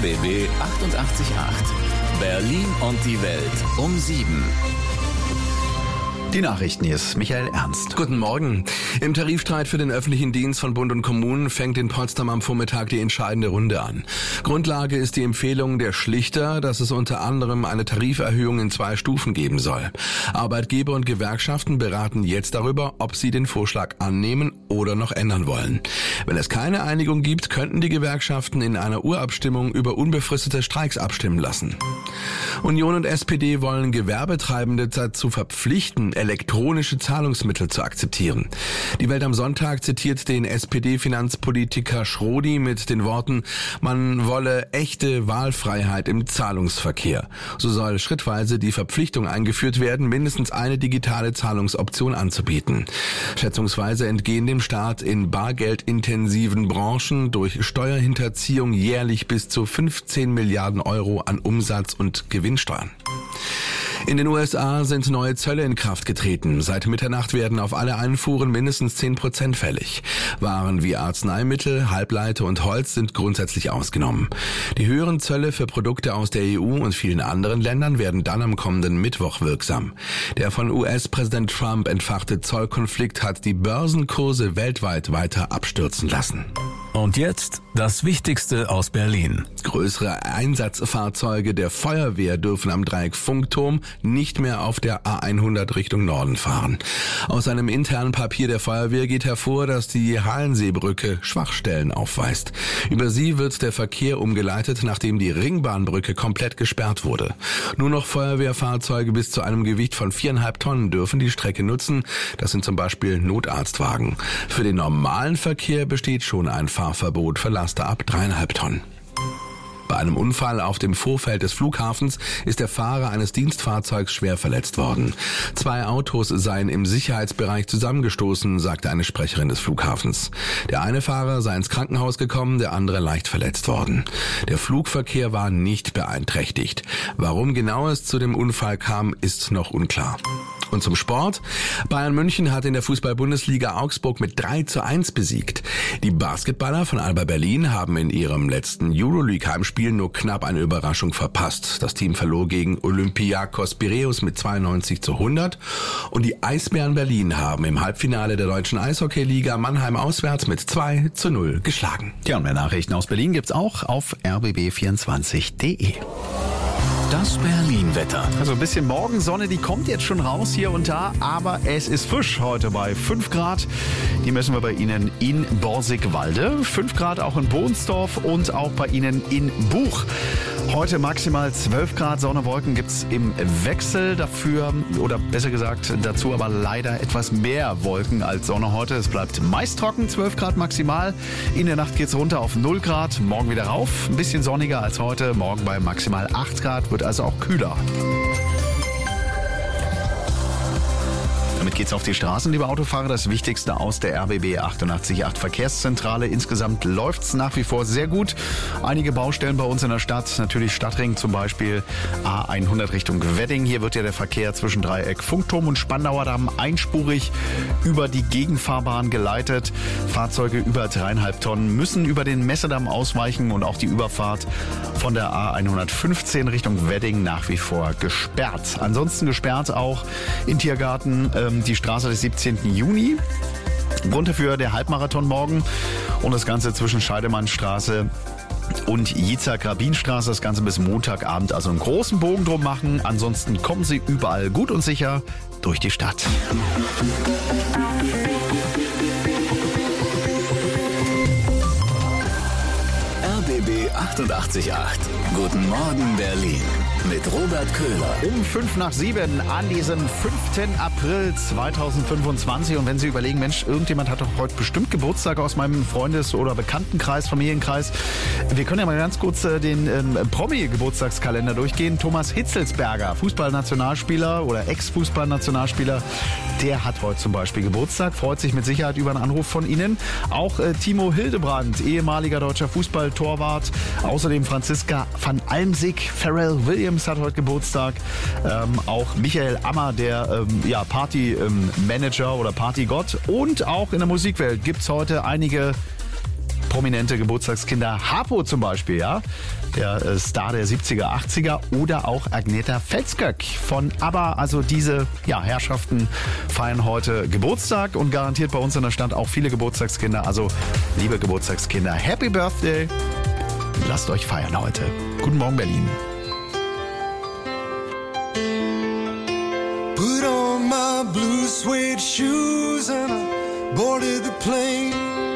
RBB 888. Berlin und die Welt um 7. Die Nachrichten, hier ist Michael Ernst. Guten Morgen. Im Tarifstreit für den öffentlichen Dienst von Bund und Kommunen fängt in Potsdam am Vormittag die entscheidende Runde an. Grundlage ist die Empfehlung der Schlichter, dass es unter anderem eine Tariferhöhung in 2 Stufen geben soll. Arbeitgeber und Gewerkschaften beraten jetzt darüber, ob sie den Vorschlag annehmen oder noch ändern wollen. Wenn es keine Einigung gibt, könnten die Gewerkschaften in einer Urabstimmung über unbefristete Streiks abstimmen lassen. Union und SPD wollen Gewerbetreibende dazu verpflichten, elektronische Zahlungsmittel zu akzeptieren. Die Welt am Sonntag zitiert den SPD-Finanzpolitiker Schrodi mit den Worten, man wolle echte Wahlfreiheit im Zahlungsverkehr. So soll schrittweise die Verpflichtung eingeführt werden, mindestens eine digitale Zahlungsoption anzubieten. Schätzungsweise entgehen dem Staat in bargeldintensiven Branchen durch Steuerhinterziehung jährlich bis zu 15 Milliarden Euro an Umsatz- und Gewinnsteuern. In den USA sind neue Zölle in Kraft getreten. Seit Mitternacht werden auf alle Einfuhren mindestens 10% fällig. Waren wie Arzneimittel, Halbleiter und Holz sind grundsätzlich ausgenommen. Die höheren Zölle für Produkte aus der EU und vielen anderen Ländern werden dann am kommenden Mittwoch wirksam. Der von US-Präsident Trump entfachte Zollkonflikt hat die Börsenkurse weltweit weiter abstürzen lassen. Und jetzt das Wichtigste aus Berlin. Größere Einsatzfahrzeuge der Feuerwehr dürfen am Dreieck Funkturm nicht mehr auf der A100 Richtung Norden fahren. Aus einem internen Papier der Feuerwehr geht hervor, dass die Hallenseebrücke Schwachstellen aufweist. Über sie wird der Verkehr umgeleitet, nachdem die Ringbahnbrücke komplett gesperrt wurde. Nur noch Feuerwehrfahrzeuge bis zu einem Gewicht von 4,5 Tonnen dürfen die Strecke nutzen. Das sind zum Beispiel Notarztwagen. Für den normalen Verkehr besteht schon ein Fahrverbot für Laster ab 3,5 Tonnen. Bei einem Unfall auf dem Vorfeld des Flughafens ist der Fahrer eines Dienstfahrzeugs schwer verletzt worden. 2 Autos seien im Sicherheitsbereich zusammengestoßen, sagte eine Sprecherin des Flughafens. Der eine Fahrer sei ins Krankenhaus gekommen, der andere leicht verletzt worden. Der Flugverkehr war nicht beeinträchtigt. Warum genau es zu dem Unfall kam, ist noch unklar. Und zum Sport. Bayern München hat in der Fußball-Bundesliga Augsburg mit 3:1 besiegt. Die Basketballer von Alba Berlin haben in ihrem letzten Euroleague-Heimspiel nur knapp eine Überraschung verpasst. Das Team verlor gegen Olympiakos Piräus mit 92:100 und die Eisbären Berlin haben im Halbfinale der deutschen Eishockeyliga Mannheim auswärts mit 2:0 geschlagen. Ja, und mehr Nachrichten aus Berlin gibt's auch auf rbb24.de. Das Berlin-Wetter. Also ein bisschen Morgensonne, die kommt jetzt schon raus hier und da, aber es ist frisch heute bei 5 Grad. Die messen wir bei Ihnen in Borsigwalde. 5 Grad auch in Bohnsdorf und auch bei Ihnen in Buch. Heute maximal 12 Grad, Sonne, Wolken gibt's im Wechsel dafür, oder besser gesagt dazu aber leider etwas mehr Wolken als Sonne heute. Es bleibt meist trocken, 12 Grad maximal. In der Nacht geht's runter auf 0 Grad, morgen wieder rauf. Ein bisschen sonniger als heute, morgen bei maximal 8 Grad, wird also auch kühler. Damit geht's auf die Straßen, liebe Autofahrer. Das Wichtigste aus der RBB 888 Verkehrszentrale. Insgesamt läuft's nach wie vor sehr gut. Einige Baustellen bei uns in der Stadt. Natürlich Stadtring, zum Beispiel A100 Richtung Wedding. Hier wird ja der Verkehr zwischen Dreieck Funkturm und Spandauer Damm einspurig über die Gegenfahrbahn geleitet. Fahrzeuge über 3,5 Tonnen müssen über den Messedamm ausweichen und auch die Überfahrt von der A115 Richtung Wedding nach wie vor gesperrt. Ansonsten gesperrt auch in Tiergarten die Straße des 17. Juni. Grund dafür der Halbmarathon morgen und das Ganze zwischen Scheidemannstraße und Jitzak-Rabin-Straße. Das Ganze bis Montagabend, also einen großen Bogen drum machen. Ansonsten kommen Sie überall gut und sicher durch die Stadt. RBB 888. Guten Morgen Berlin. Mit Robert Köhler. Um 6:05 an diesem 5. April 2025. Und wenn Sie überlegen, Mensch, irgendjemand hat doch heute bestimmt Geburtstag aus meinem Freundes- oder Bekanntenkreis, Familienkreis. Wir können ja mal ganz kurz den Promi-Geburtstagskalender durchgehen. Thomas Hitzelsberger, Fußballnationalspieler oder Ex-Fußballnationalspieler, der hat heute zum Beispiel Geburtstag. Freut sich mit Sicherheit über einen Anruf von Ihnen. Auch Timo Hildebrand, ehemaliger deutscher Fußballtorwart. Außerdem Franziska van Almsick, Pharrell Williams hat heute Geburtstag. Auch Michael Ammer, der Party-Manager oder Partygott. Und auch in der Musikwelt gibt es heute einige prominente Geburtstagskinder. Harpo zum Beispiel, ja, der Star der 70er, 80er oder auch Agneta Fälskök von ABBA. Also diese Herrschaften feiern heute Geburtstag und garantiert bei uns in der Stadt auch viele Geburtstagskinder. Also liebe Geburtstagskinder, Happy Birthday. Lasst euch feiern heute. Guten Morgen, Berlin. Put on my blue suede shoes and I boarded the plane.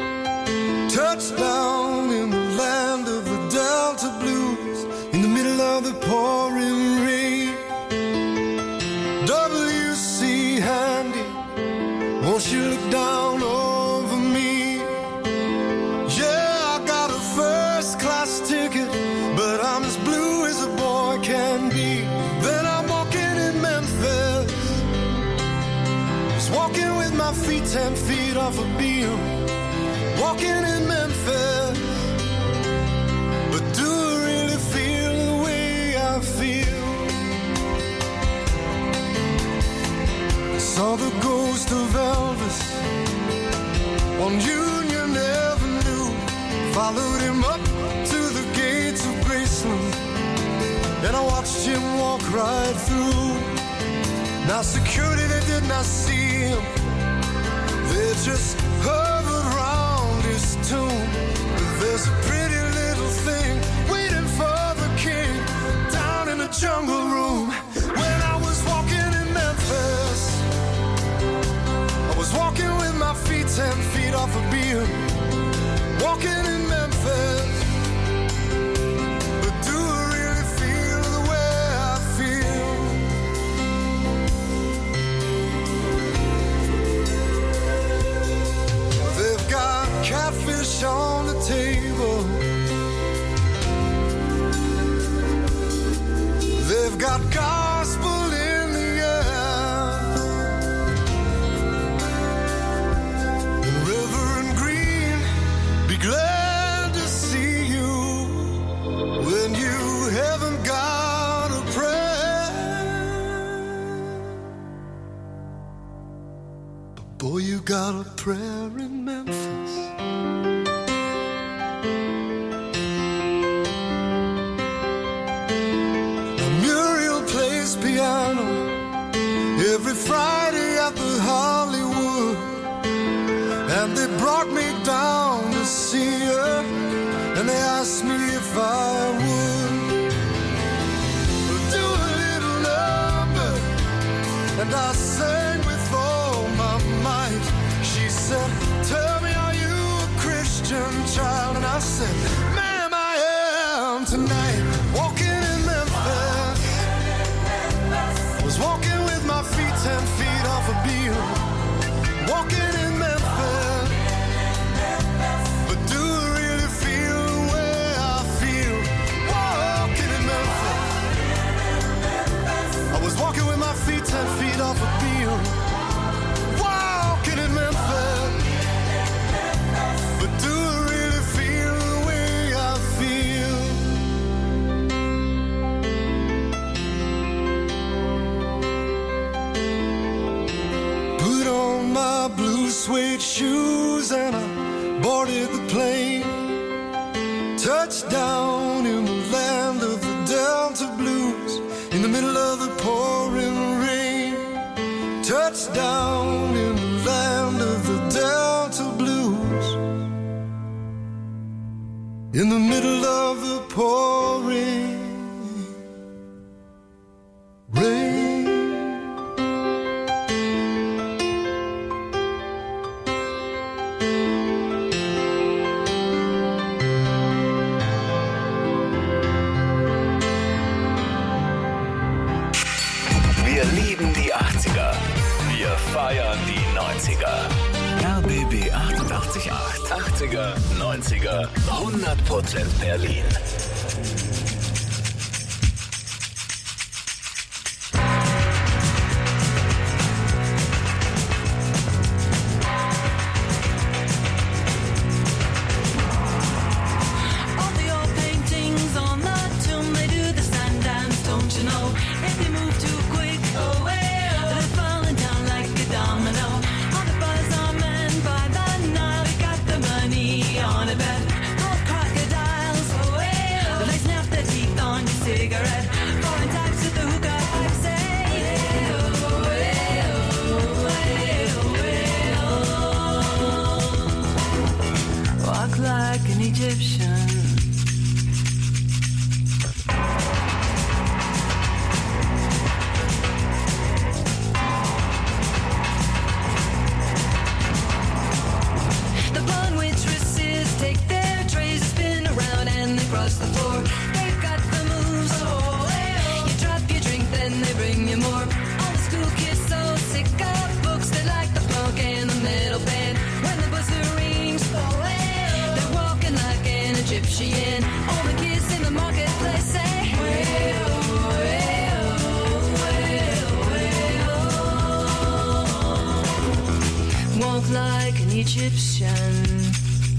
Touchdown in the land of the Delta Blues, in the middle of the pouring rain. W.C. Handy, won't you look down over me? Yeah, I got a first class ticket, but I'm as blue as a boy can be. Then I'm walking in Memphis, just walking with my feet 10 feet off a beam. Walking in Memphis, but do I really feel the way I feel? Saw the ghost of Elvis on Union Avenue, followed him up to the gates of Graceland, and I watched him walk right through. Now security, they did not see him, they just hovered around his tomb. But there's a pretty little thing waiting for the king down in the jungle room. When I was walking in Memphis, I was walking with my feet 10 feet off a beam. Walking in Memphis, but do I really feel the way I feel? They've got catfish on the table, they've got gospel in the air, and Reverend Green, be glad to see you when you haven't got a prayer. But boy, you got a prayer in Memphis. Muriel plays piano every Friday at the Hollywood, and they brought me down to see her, and they asked me if I would do a little number, and I sang with all my might. She said, tell me, are you a Christian child? And I said, ma'am, I am tonight. Walking in Memphis, was walking with my feet 10 feet off a beam. Walking in Memphis, but do I really feel the way I feel? Walking in Memphis, I was walking with my feet 10 feet off a beam. Walking in Memphis, but do I really feel the way I feel? Put on my blue suede shoes and I boarded the plane. Touchdown in the land of the Delta Blues, in the middle of the pouring rain. Touchdown in the land of the Delta Blues, in the middle of the pouring rain. Wir lieben die 80er. Wir feiern die 90er. RBB 88.8. 80er, 90er, 100% Berlin. All the old paintings on the tomb, they do the sun dance, don't you know? If they move too quick, oh well, they're falling down like a domino. All the buzz are men by the night, we got the money on a bet. Egyptian.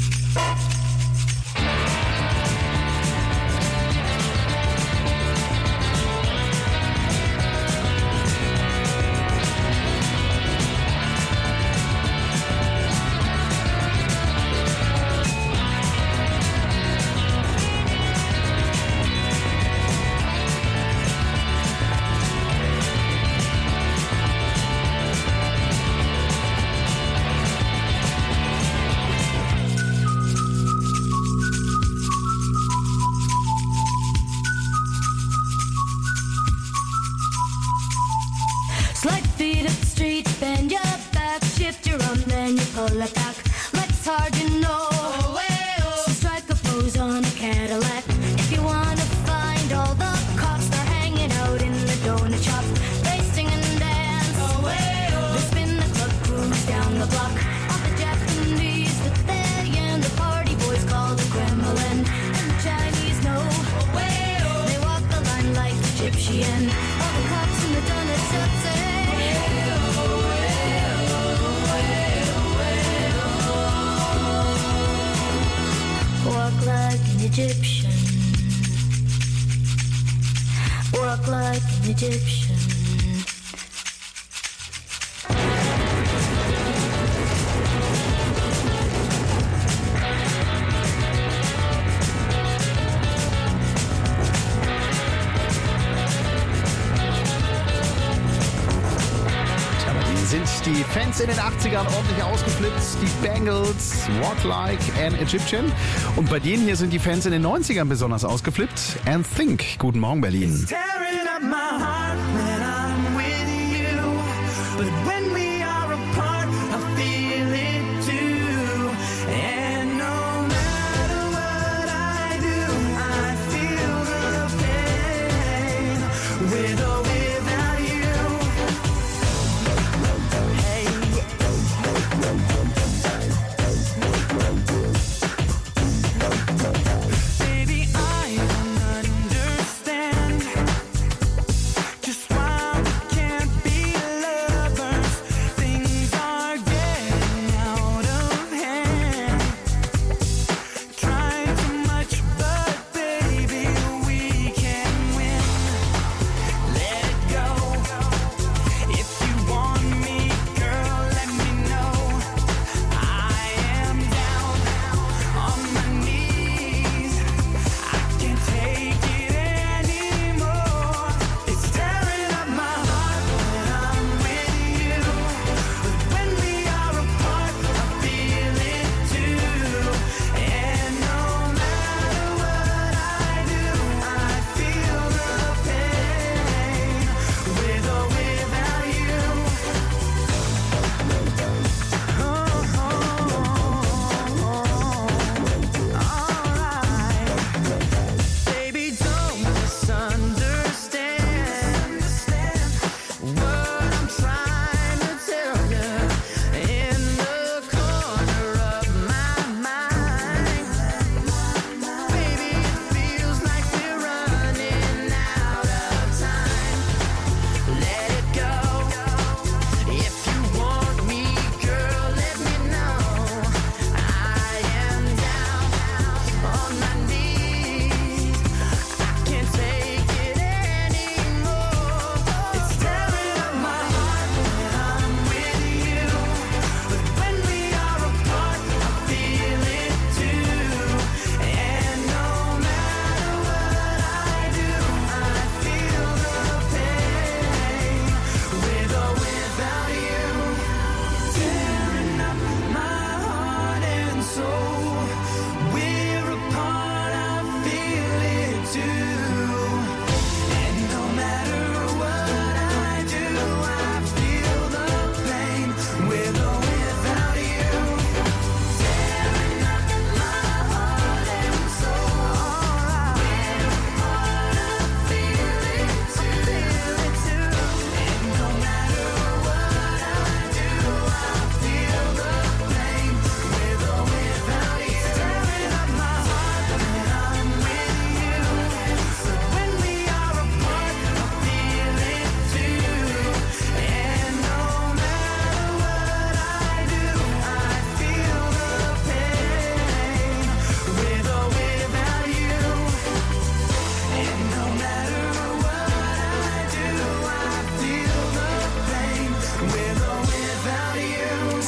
Slide feet up the street, bend your back, shift your arm, then you pull it back. Life's hard, you know. So strike a pose on a Cadillac. If you wanna find all the cops, they're hanging out in the donut shop. They sing and dance. They spin the club, cruise down the block. All the Japanese that they and the party boys call the Kremlin. And the Chinese know. They walk the line like Egyptian. All the cops in the donut shop say. Walk like an Egyptian. Walk like an Egyptian. Sind die Fans in den 80ern ordentlich ausgeflippt. Die Bangles, Walk Like an Egyptian. Und bei denen hier sind die Fans in den 90ern besonders ausgeflippt. And Think. Guten Morgen, Berlin. Tearing up my heart when I'm with you, but when we are apart, I feel it too. And no matter what I do, I feel the pain with or without you. Hey. Baby, I don't understand.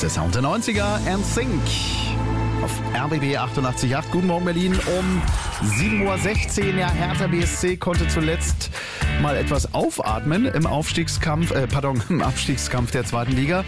ist der Sound der 90er, NSYNC. Auf RBB 88.8. Guten Morgen Berlin um 7.16 Uhr. Ja, Hertha BSC konnte zuletzt mal etwas aufatmen im Abstiegskampf der zweiten Liga.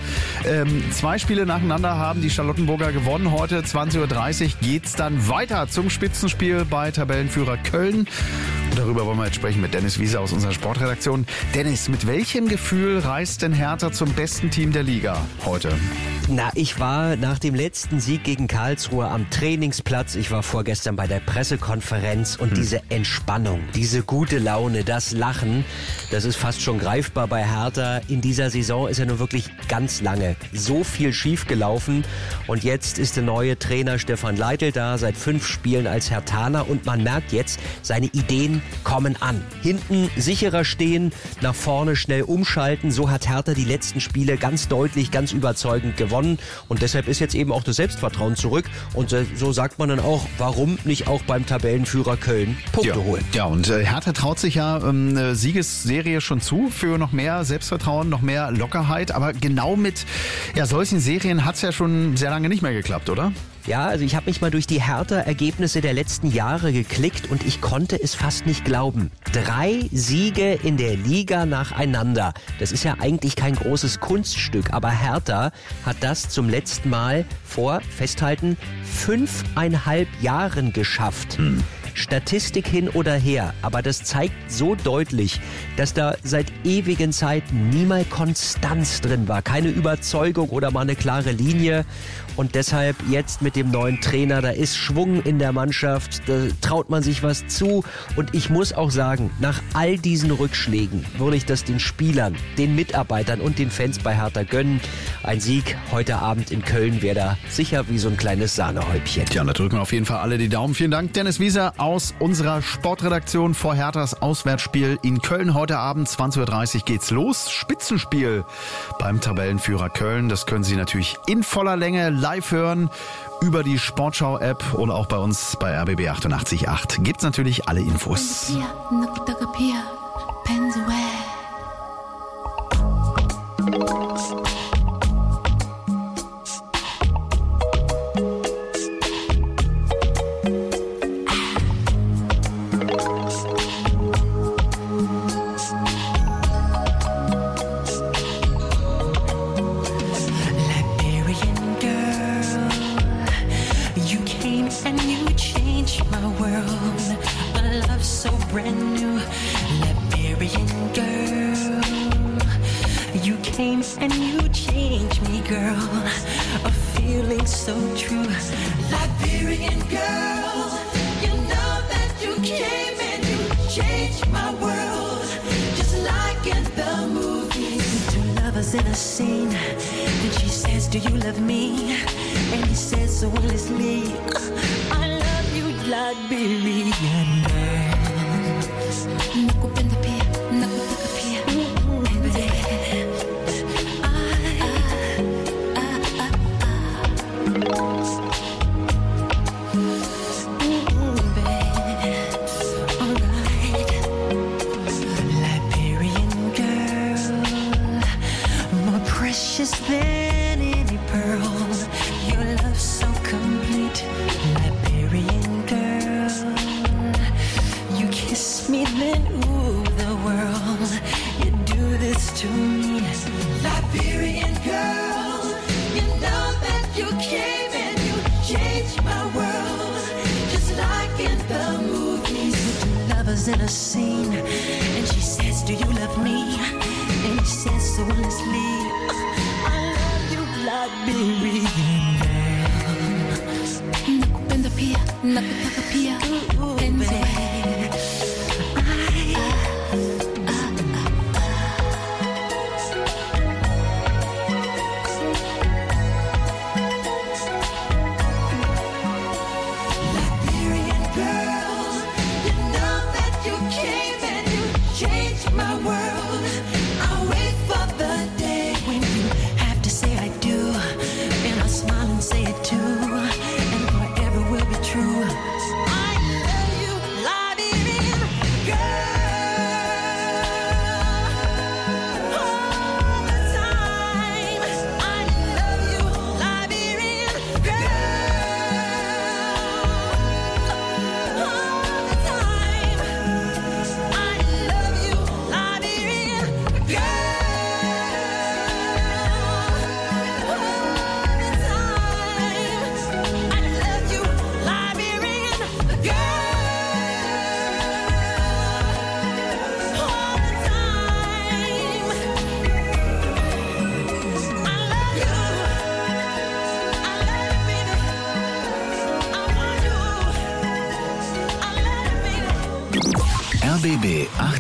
2 Spiele nacheinander haben die Charlottenburger gewonnen. Heute 20.30 Uhr geht's dann weiter zum Spitzenspiel bei Tabellenführer Köln. Und darüber wollen wir jetzt sprechen mit Dennis Wieser aus unserer Sportredaktion. Dennis, mit welchem Gefühl reist denn Hertha zum besten Team der Liga heute? Na, ich war nach dem letzten Sieg gegen Karlsruhe am Trainingsplatz. Ich war vorgestern bei der Pressekonferenz und diese Entspannung, diese gute Laune, das Lachen, das ist fast schon greifbar bei Hertha. In dieser Saison ist ja nun wirklich ganz lange so viel schiefgelaufen und jetzt ist der neue Trainer Stefan Leitl da, seit 5 Spielen als Herthaner und man merkt jetzt, seine Ideen kommen an. Hinten sicherer stehen, nach vorne schnell umschalten, so hat Hertha die letzten Spiele ganz deutlich, ganz überzeugend gewonnen. Und deshalb ist jetzt eben auch das Selbstvertrauen zurück. Und so sagt man dann auch, warum nicht auch beim Tabellenführer Köln Punkte holen. Ja, und Hertha traut sich ja eine Siegesserie schon zu für noch mehr Selbstvertrauen, noch mehr Lockerheit. Aber genau mit solchen Serien hat es ja schon sehr lange nicht mehr geklappt, oder? Ja, also ich habe mich mal durch die Hertha-Ergebnisse der letzten Jahre geklickt und ich konnte es fast nicht glauben. 3 Siege in der Liga nacheinander. Das ist ja eigentlich kein großes Kunststück, aber Hertha hat das zum letzten Mal vor, festhalten, 5,5 Jahren geschafft. Statistik hin oder her, aber das zeigt so deutlich, dass da seit ewigen Zeiten nie mal Konstanz drin war, keine Überzeugung oder mal eine klare Linie und deshalb jetzt mit dem neuen Trainer, da ist Schwung in der Mannschaft, da traut man sich was zu und ich muss auch sagen, nach all diesen Rückschlägen würde ich das den Spielern, den Mitarbeitern und den Fans bei Hertha gönnen. Ein Sieg heute Abend in Köln wäre da sicher wie so ein kleines Sahnehäubchen. Ja, da drücken wir auf jeden Fall alle die Daumen. Vielen Dank, Dennis Wieser aus unserer Sportredaktion vor Herthas Auswärtsspiel in Köln. Heute Abend 20.30 Uhr geht's los. Spitzenspiel beim Tabellenführer Köln. Das können Sie natürlich in voller Länge live hören über die Sportschau-App oder auch bei uns bei RBB 88.8. Gibt's natürlich alle Infos. In a scene, and she says, do you love me? And he says so endlessly, I love you, Liberian girl. Nakupenda pia, nakutaka pia, baby. Than any pearl, your love so complete, Liberian girl. You kiss me, then ooh, the world. You do this to me, Liberian girl. You know that you came and you changed my world, just like in the movies. Two lovers in a scene, and she says, do you love me? And he says so endlessly, Liberian girl. Nakupenda pia, nakutaka pia, penzi wewe. Liberian girl, you know that you came and you changed my world. I'll wait for the day when you have to say I do.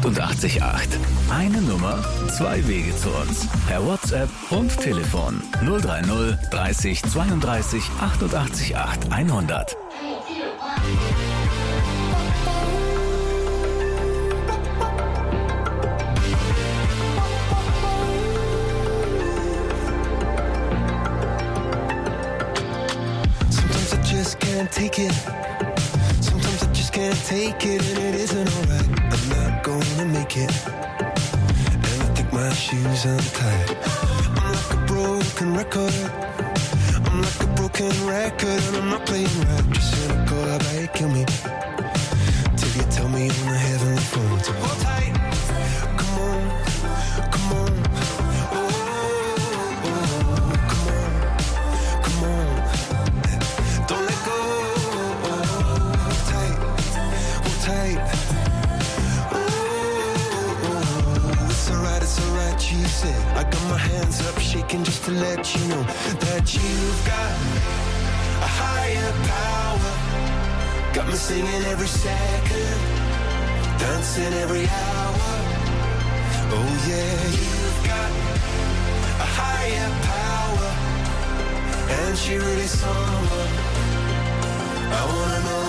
888. Eine Nummer, zwei Wege zu uns. Per WhatsApp und Telefon. 030 30 32 88 8 100. Sometimes I just can't take it. Sometimes I just can't take it, and it isn't alright. I'm not gonna make it, and I think my shoes untied. I'm like a broken record. I'm like a broken record, and I'm not playing right. Just cynical, I bet kill me till you tell me on the heavenly phone to hold tight. Come on, come on. Oh, oh, come on, come on. Don't let go. Hold tight, hold tight. Oh, it's alright, she said. I got my hands up shaking just to let you know that you've got a higher power. Got me singing every second, dancing every hour. Oh yeah, you've got a higher power, and she really someone I wanna know.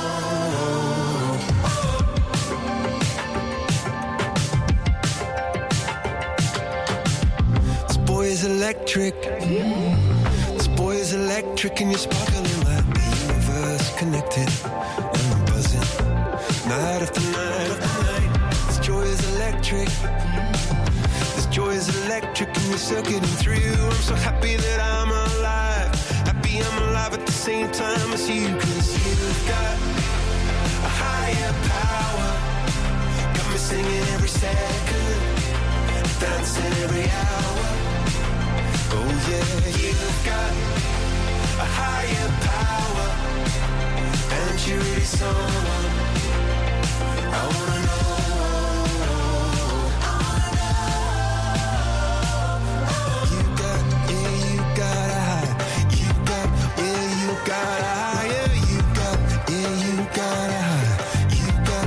This boy is electric. This boy is electric, and you're sparkling like the universe connected. And I'm buzzing night after night after night. This joy is electric. This joy is electric, and you're circuiting through. I'm so happy that I'm alive. Happy I'm alive at the same time as you. 'Cause you've got a higher power. Got me singing every second, dancing every hour. Oh yeah, you've got a higher power, and you're really someone I wanna know. You got, yeah, you got a high. You got, yeah, you got a higher. You got, yeah, you got a high. You got,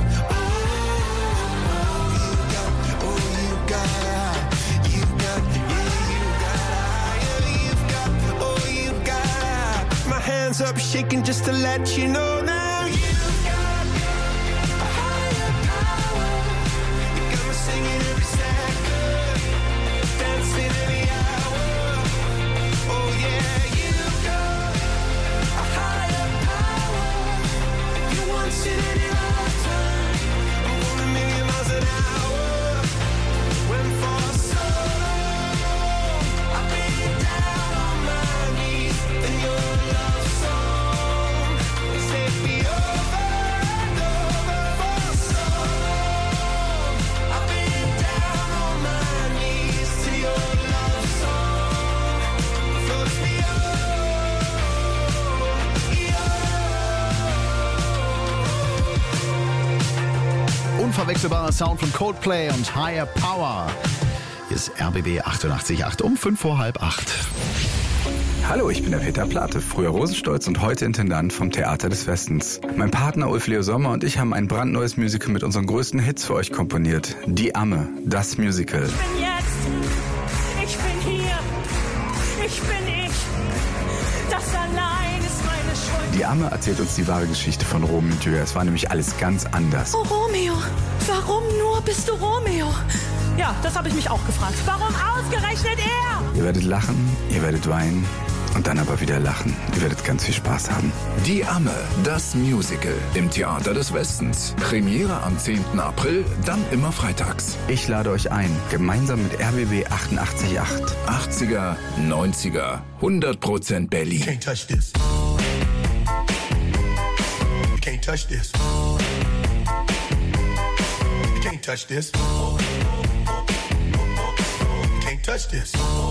you got, you got a high. You got, yeah, you got a higher. You've got, you got a high. My hands up shaking just to let you know now. You've got a higher power. You got me singing every second, dancing every hour. Oh yeah, you've got a higher power. You once in any lifetime. I'm going a million miles an hour. When for so long I've been down on my knees in your love song. Take me over and over for so long. I've been down on my knees to your love song. Floats me Unverwechselbarer Sound von Coldplay und Higher Power. Hier ist RBB 88.8 um 7:45. Hallo, ich bin der Peter Plate, früher Rosenstolz und heute Intendant vom Theater des Westens. Mein Partner Ulf Leo Sommer und ich haben ein brandneues Musical mit unseren größten Hits für euch komponiert. Die Amme, das Musical. Ich bin jetzt, ich bin hier, ich bin ich, das allein ist meine Schuld. Die Amme erzählt uns die wahre Geschichte von Romeo und Julia. Es war nämlich alles ganz anders. Oh Romeo, warum nur bist du Romeo? Ja, das habe ich mich auch gefragt. Warum ausgerechnet er? Ihr werdet lachen, ihr werdet weinen und dann aber wieder lachen. Ihr werdet ganz viel Spaß haben. Die Amme, das Musical im Theater des Westens. Premiere am 10. April, dann immer freitags. Ich lade euch ein, gemeinsam mit RBB 88.8. 80er, 90er, 100% Berlin. Can't touch this. You can't touch this. You can't touch this. You can't touch this.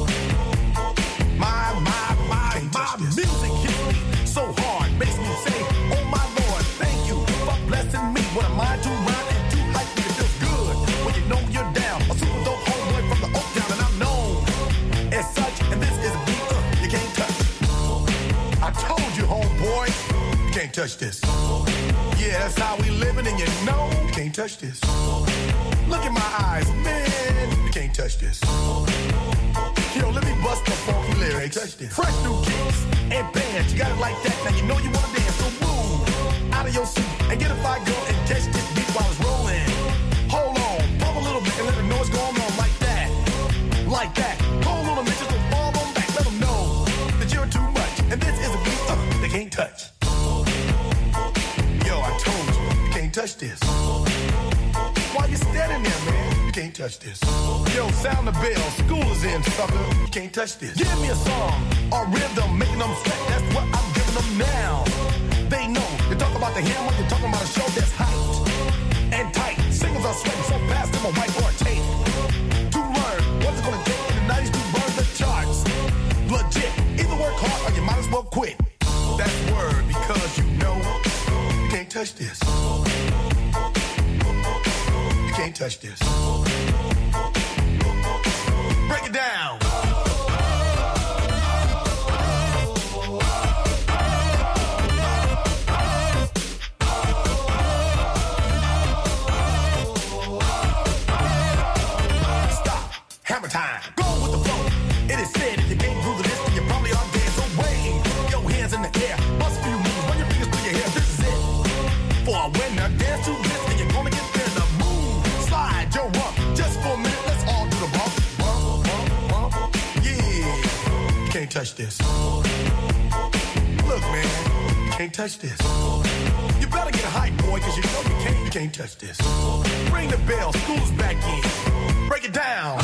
My music hits me so hard, makes me say, oh my Lord, thank you for blessing me. What am I to rhyme and to hype me? It feels good when you know you're down. A super dope homeboy from the Oak Town, and I'm known as such. And this is a beat you can't touch. I told you, homeboy, you can't touch this. Yeah, that's how we living, and you know you can't touch this. Look in my eyes, man. You can't touch this. Yo, let me bust the funky lyrics. Fresh new kicks and bands. You got it like that. Now you know you wanna dance. So move out of your seat and get a fire girl and catch this beat while it's rolling. Hold on, pump a little bit and let them know what's going on like that. Like that. Hold on a minute, just don't fall on back. Let them know that you're too much. And this is a beat they can't touch. Yo, I told you, you can't touch this. Why you standing there, man? You can't touch this. Yo, sound the bell. School is in, sucker. You can't touch this. Give me a song or rhythm, making them sweat. That's what I'm giving them now. They know. You talk about the hammer, you're talking about a show that's hyped and tight. Singles are sweating so fast, them a whiteboard tape. To learn what's it gonna take in the 90s to burn the charts. Legit. Either work hard or you might as well quit. That's word because you know you can't touch this. You can't touch this. Break it down. Stop. Hammer time. Go with the flow. It is said if you can't groove the list, then you probably are dead. So wave your hands in the air. Bust a few moves. Run your fingers through your hair. This is it. For a winner, dance to this, and you're gonna get there. The move. Slide your rump. Just for a minute, let's all do the bump. Bump, bump, bump. Yeah. You can't touch this. Look, man. You can't touch this. You better get hype, boy, cause you know you can't touch this. Ring the bell. School's back in. Break it down.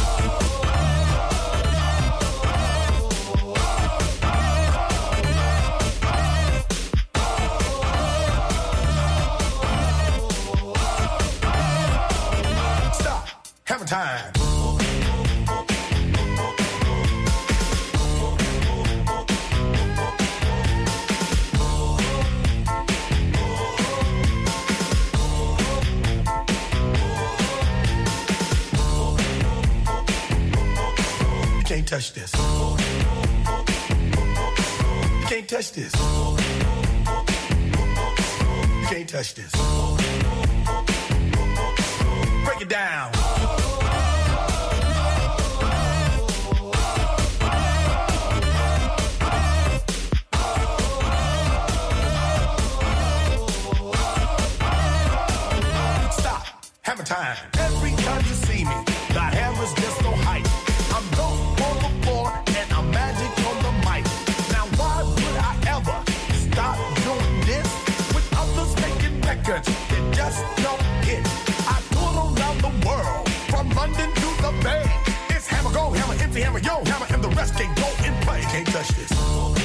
Hammer time. You can't touch this. You can't touch this. You can't touch this. Break it down. Hammer time. Every time you see me, the hammer's just so hype. I'm dope on the floor and I'm magic on the mic. Now why would I ever stop doing this with others making records that just don't hit? I tour around the world, from London to the Bay. It's hammer, go hammer, empty hammer, yo hammer, and the rest can go and play. Can't touch this.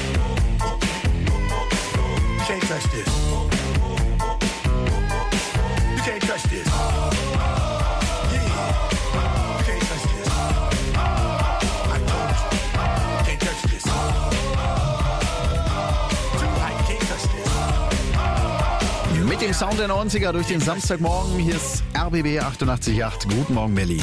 You can't touch this. You can't touch this. Mit dem Sound der 90er durch den Samstagmorgen. Hier ist RBB 88.8. Guten Morgen, Berlin.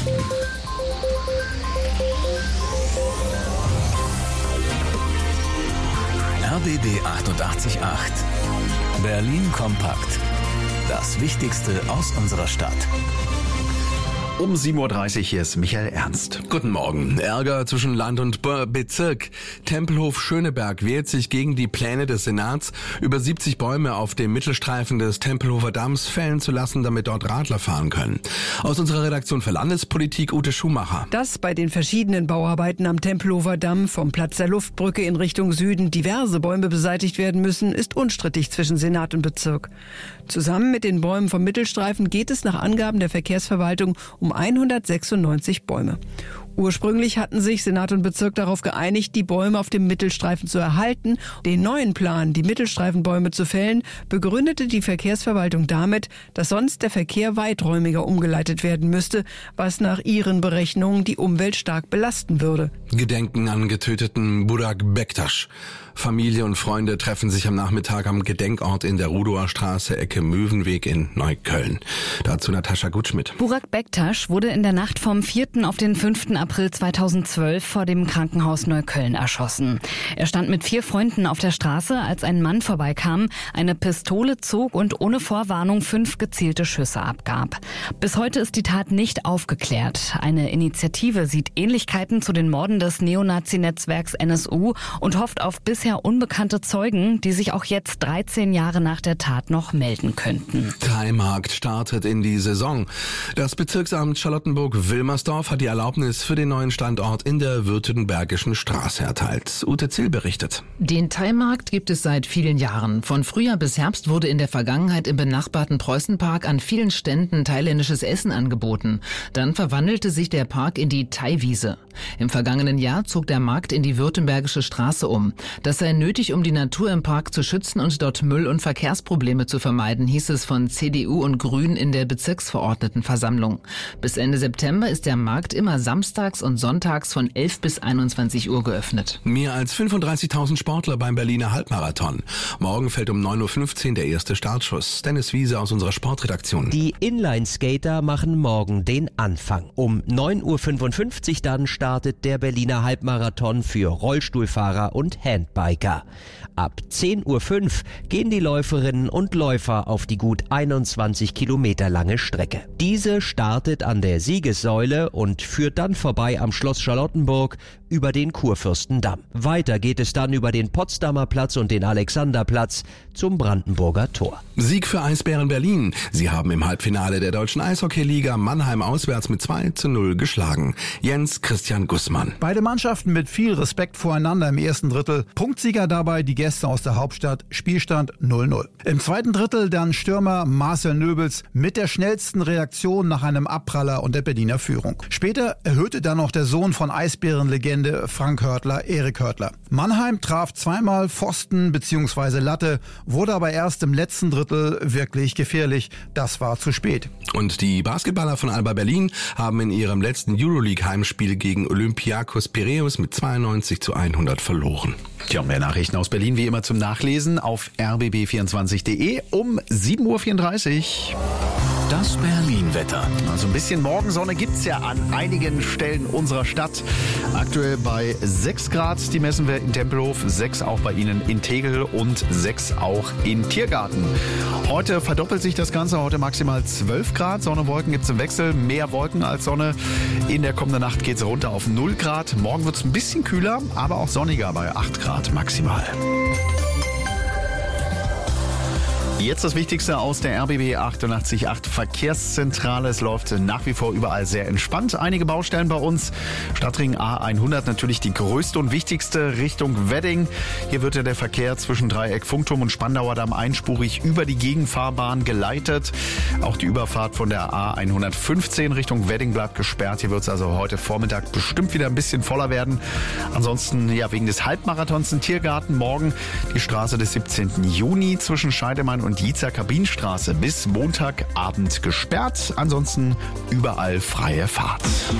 RBB 88.8. Berlin kompakt. Das Wichtigste aus unserer Stadt. Um 7.30 Uhr, hier ist Michael Ernst. Guten Morgen. Ärger zwischen Land und Bezirk. Tempelhof Schöneberg wehrt sich gegen die Pläne des Senats, über 70 Bäume auf dem Mittelstreifen des Tempelhofer Damms fällen zu lassen, damit dort Radler fahren können. Aus unserer Redaktion für Landespolitik Ute Schumacher. Dass bei den verschiedenen Bauarbeiten am Tempelhofer Damm vom Platz der Luftbrücke in Richtung Süden diverse Bäume beseitigt werden müssen, ist unstrittig zwischen Senat und Bezirk. Zusammen mit den Bäumen vom Mittelstreifen geht es nach Angaben der Verkehrsverwaltung um 196 Bäume. Ursprünglich hatten sich Senat und Bezirk darauf geeinigt, die Bäume auf dem Mittelstreifen zu erhalten. Den neuen Plan, die Mittelstreifenbäume zu fällen, begründete die Verkehrsverwaltung damit, dass sonst der Verkehr weiträumiger umgeleitet werden müsste, was nach ihren Berechnungen die Umwelt stark belasten würde. Gedenken an getöteten Burak Bektaş. Familie und Freunde treffen sich am Nachmittag am Gedenkort in der Rudower Straße, Ecke Möwenweg in Neukölln. Dazu Natascha Gutschmidt. Burak Bektaş wurde in der Nacht vom 4. auf den 5. April 2012 vor dem Krankenhaus Neukölln erschossen. Er stand mit 4 Freunden auf der Straße, als ein Mann vorbeikam, eine Pistole zog und ohne Vorwarnung 5 gezielte Schüsse abgab. Bis heute ist die Tat nicht aufgeklärt. Eine Initiative sieht Ähnlichkeiten zu den Morden des Neonazi-Netzwerks NSU und hofft auf bisher unbekannte Zeugen, die sich auch jetzt 13 Jahre nach der Tat noch melden könnten. Thai-Markt startet in die Saison. Das Bezirksamt Charlottenburg-Wilmersdorf hat die Erlaubnis für den neuen Standort in der Württembergischen Straße erteilt. Ute Zill berichtet. Den Thai-Markt gibt es seit vielen Jahren. Von Frühjahr bis Herbst wurde in der Vergangenheit im benachbarten Preußenpark an vielen Ständen thailändisches Essen angeboten. Dann verwandelte sich der Park in die Thai-Wiese. Im vergangenen Jahr zog der Markt in die Württembergische Straße um. Das sei nötig, um die Natur im Park zu schützen und dort Müll- und Verkehrsprobleme zu vermeiden, hieß es von CDU und Grünen in der Bezirksverordnetenversammlung. Bis Ende September ist der Markt immer samstags und sonntags von 11 bis 21 Uhr geöffnet. Mehr als 35.000 Sportler beim Berliner Halbmarathon. Morgen fällt um 9.15 Uhr der erste Startschuss. Dennis Wiese aus unserer Sportredaktion. Die Inline-Skater machen morgen den Anfang. Um 9.55 Uhr dann startet der Berliner Halbmarathon für Rollstuhlfahrer und Handbiker. Ab 10.05 Uhr gehen die Läuferinnen und Läufer auf die gut 21 Kilometer lange Strecke. Diese startet an der Siegessäule und führt dann vorbei am Schloss Charlottenburg über den Kurfürstendamm. Weiter geht es dann über den Potsdamer Platz und den Alexanderplatz zum Brandenburger Tor. Sieg für Eisbären Berlin. Sie haben im Halbfinale der Deutschen Eishockeyliga Mannheim auswärts mit 2:0 geschlagen. Jens Christian Gussmann. Beide Mannschaften mit viel Respekt voreinander im ersten Drittel. Punktsieger dabei die Gäste aus der Hauptstadt. Spielstand 0:0. Im zweiten Drittel dann Stürmer Marcel Nöbels mit der schnellsten Reaktion nach einem Abpraller und der Berliner Führung. Später erhöhte dann noch der Sohn von Eisbärenlegende Frank Hörtler, Erik Hörtler. Mannheim traf zweimal Pfosten bzw. Latte, wurde aber erst im letzten Drittel wirklich gefährlich. Das war zu spät. Und die Basketballer von Alba Berlin haben in ihrem letzten Euroleague-Heimspiel gegen Olympiakos Piräus mit 92:100 verloren. Tja, mehr Nachrichten aus Berlin wie immer zum Nachlesen auf rbb24.de um 7.34 Uhr. Das Berlin-Wetter. Also ein bisschen Morgensonne gibt's ja an einigen Stellen unserer Stadt. Aktuell bei 6 Grad, die messen wir in Tempelhof, 6 auch bei Ihnen in Tegel und 6 auch in Tiergarten. Heute verdoppelt sich das Ganze, heute maximal 12 Grad. Sonne, Wolken gibt's im Wechsel, mehr Wolken als Sonne. In der kommenden Nacht geht's runter auf 0 Grad. Morgen wird's ein bisschen kühler, aber auch sonniger bei 8 Grad maximal. Jetzt das Wichtigste aus der RBB 88.8 Verkehrszentrale. Es läuft nach wie vor überall sehr entspannt. Einige Baustellen bei uns. Stadtring A100 natürlich die größte und wichtigste Richtung Wedding. Hier wird ja der Verkehr zwischen Dreieck Funkturm und Spandauer Damm einspurig über die Gegenfahrbahn geleitet. Auch die Überfahrt von der A115 Richtung Wedding bleibt gesperrt. Hier wird es also heute Vormittag bestimmt wieder ein bisschen voller werden. Ansonsten ja wegen des Halbmarathons in Tiergarten morgen die Straße des 17. Juni zwischen Scheidemann und Jitzer Kabinstraße bis Montagabend gesperrt. Ansonsten überall freie Fahrt.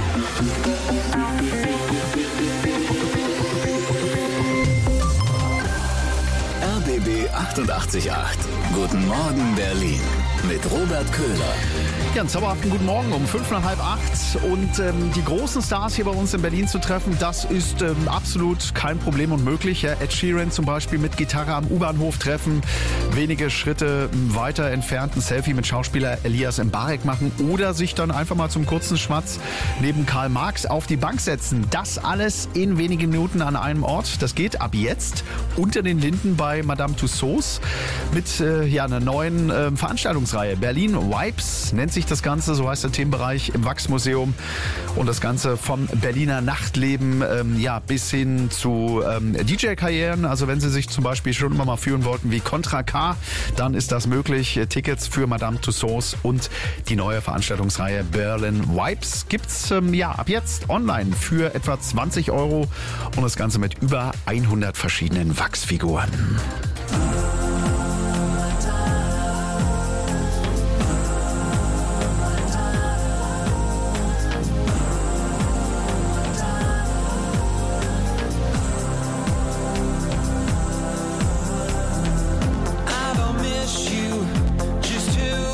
RBB 88.8. Guten Morgen Berlin mit Robert Köhler. Ja, einen zauberhaften guten Morgen um 7:55 und die großen Stars hier bei uns in Berlin zu treffen, das ist absolut kein Problem und möglich. Ja, Ed Sheeran zum Beispiel mit Gitarre am U-Bahnhof treffen, wenige Schritte weiter entfernt ein Selfie mit Schauspieler Elias Mbarek machen oder sich dann einfach mal zum kurzen Schmatz neben Karl Marx auf die Bank setzen. Das alles in wenigen Minuten an einem Ort. Das geht ab jetzt unter den Linden bei Madame Tussauds mit einer neuen Veranstaltungsreihe. Berlin Vibes nennt sich das Ganze, so heißt der Themenbereich im Wachsmuseum. Und das Ganze vom Berliner Nachtleben bis hin zu DJ-Karrieren. Also wenn Sie sich zum Beispiel schon immer mal fühlen wollten wie Contra K, dann ist das möglich. Tickets für Madame Tussauds und die neue Veranstaltungsreihe Berlin Vibes gibt's ab jetzt online für etwa 20 € und das Ganze mit über 100 verschiedenen Wachsfiguren.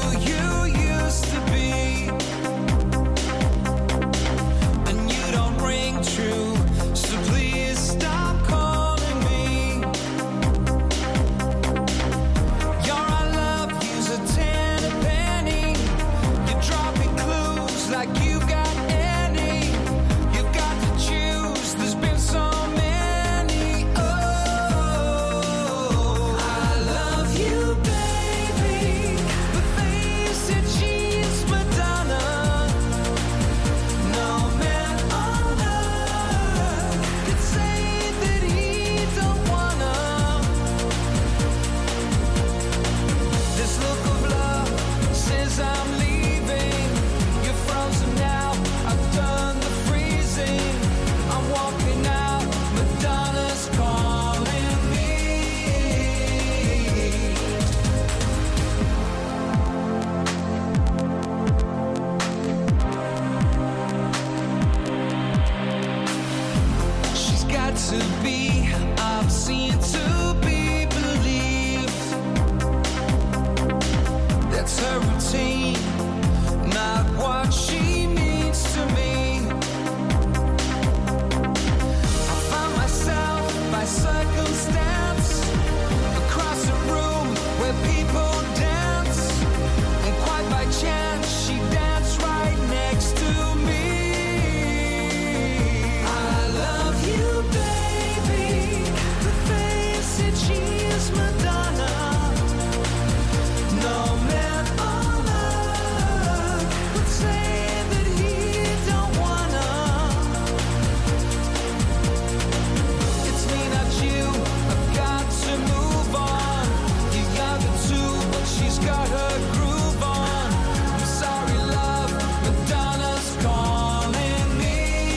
Don't to be, I've seen to be believed. That's her routine, not what she means to me. I found myself by circumstance across a room where people dance, and quite by chance she danced right next to me. I love you, baby, but face it, she is Madonna. No man on earth would say that he don't wanna. It's me, not you, I've got to move on. You're younger too, but she's got her groove on. I'm sorry, love, Madonna's calling me.